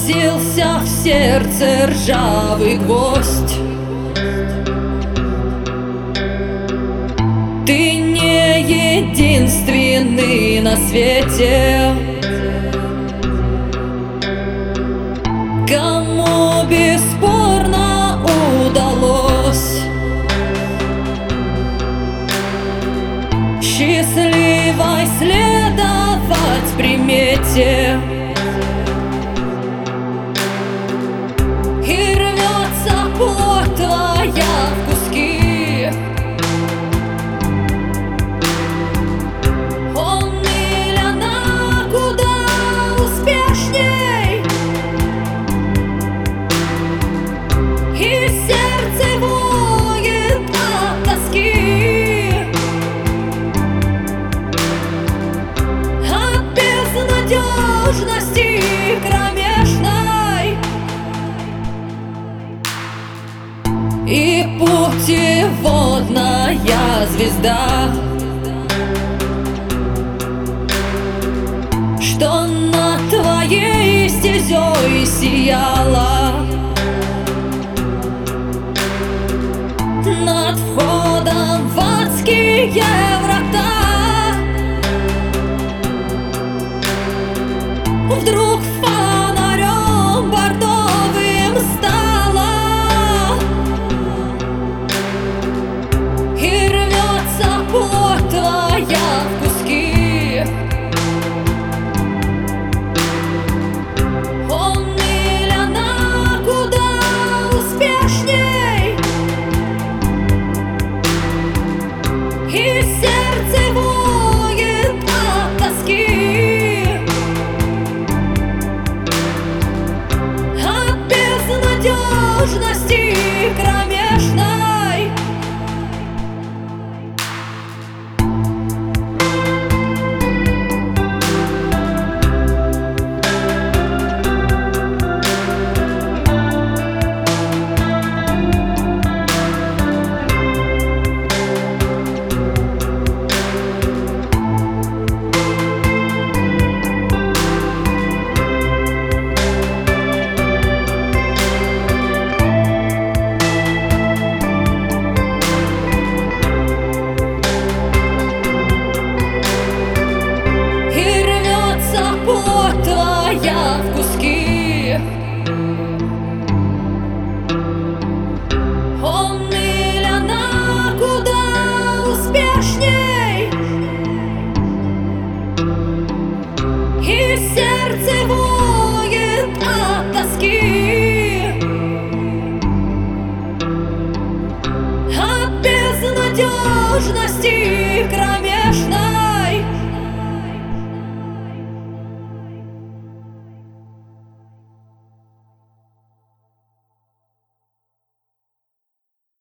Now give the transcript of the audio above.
вонзился в сердце ржавый гвоздь. Ты не единственный на свете, кому бесспорно удалось счастливой следовать примете. И рвется плоть твоя в куски. Он или она куда успешней, и сердце воет от тоски, от безнадежности кромешной. И путеводная звезда, что над твоей стезей сияла, над входом в адские врата, вдруг фонарем бордовым стала. И рвется плоть твоя в куски. Он или она куда успешней, и сердце воет от тоски, от безнадежности кромешной. Плоть твоя в куски. Он или она куда успешней, и сердце воет от тоски, от безнадежности